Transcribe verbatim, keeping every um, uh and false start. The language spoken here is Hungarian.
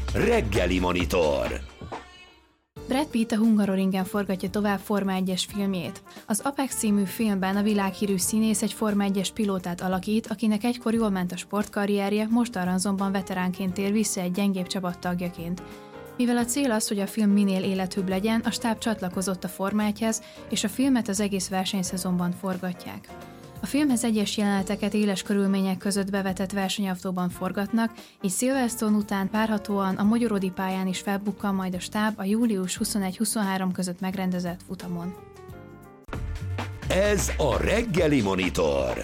Reggeli Monitor. Brad Pitt a Hungaroringen forgatja tovább Forma egyes filmjét. Az Apex című filmben a világhírű színész egy Forma egyes pilótát alakít, akinek egykor jól ment a sportkarrierje, mostanra azonban veteránként tér vissza egy gyengébb csapattagjaként. Mivel a cél az, hogy a film minél élethűbb legyen, a stáb csatlakozott a Forma egyhez, és a filmet az egész versenyszezonban forgatják. A filmhez egyes jeleneteket éles körülmények között bevetett versenyautóban forgatnak, így Silverstone után várhatóan a Magyarodi pályán is felbukkan majd a stáb a július huszonegy-huszonhárom között megrendezett futamon. Ez a Reggeli Monitor.